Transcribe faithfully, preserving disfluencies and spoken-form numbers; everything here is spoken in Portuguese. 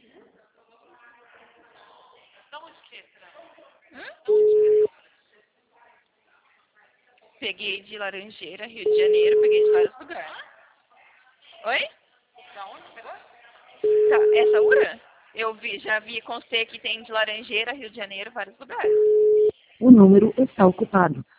Da onde que é, será? Hum? Da onde que é? Peguei de Laranjeira, Rio de Janeiro, peguei de vários lugares. Oi? Da onde você pegou? Tá, essa Ura? Eu vi, já vi, constei que tem de Laranjeira, Rio de Janeiro, vários lugares. O número está ocupado.